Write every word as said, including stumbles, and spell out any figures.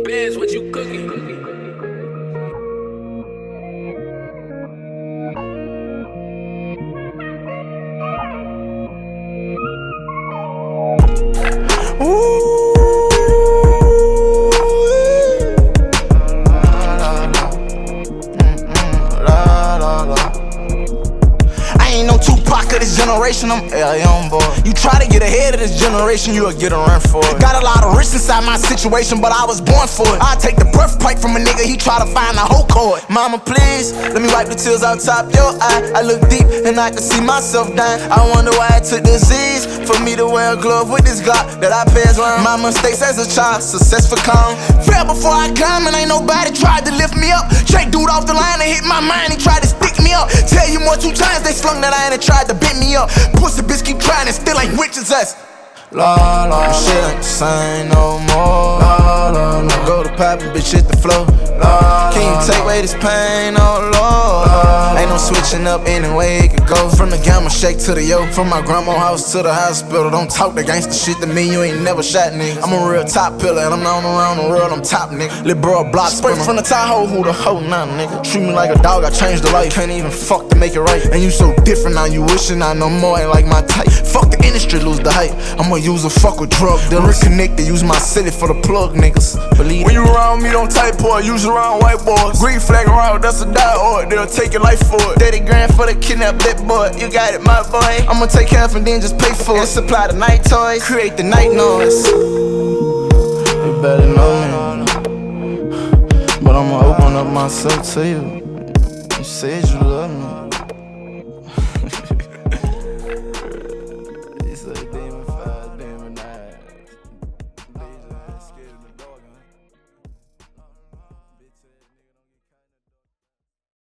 Biz, what you cooking? Ooh, la, la, la. Mm-mm, la, la, la. I ain't no Tupac of this generation, I'm a young boy. You try to get ahead of this generation, you'll get a run for it. Got a lot of risk inside my situation, but I was born for it. I take the breath pipe from a nigga, he try to find the whole chord. Mama, please, let me wipe the tears out top your eye. I look deep and I can see myself dying. I wonder why I took disease for me to wear a glove with this Glock that I passed around. My mistakes as a child, success for calm. Fell before I come and ain't nobody tried to lift me up. Drake dude off the line and hit my mind, he tried to stick me up. Tell you more two times, they slung that iron and tried to bend me up. Pussy bitch keep trying and still ain't rich as us. La la, shit ain't the same no more. La la, la. Go to poppin', bitch, hit the flow. La, can you take away this pain, oh Lord? La, ain't no switching up any way it could go. From the gamma shake to the yo, from my grandma's house to the hospital. Don't talk the gangsta shit to me, you ain't never shot niggas. I'm a real top pillar and I'm known around the world, I'm top nigga. Lil' bro block spray from the Tahoe, who the hoe now, nigga? Treat me like a dog, I changed the life. Can't even fuck to make it right. And you so different now, you wishing I know more, ain't like my type. Fuck the industry, lose the hype. I'm a user, fuck with drug dealers. Reconnected, use my city for the plug, niggas. Believe when you around me, don't type boy, use around white boys. Green flag around, that's a die or they'll take your life for it. thirty grand for the kidnap that boy, you got it, my boy. I'ma take half and then just pay for it. Supply the night toys, create the night noise. You better know me, but I'ma open up myself to you. You said you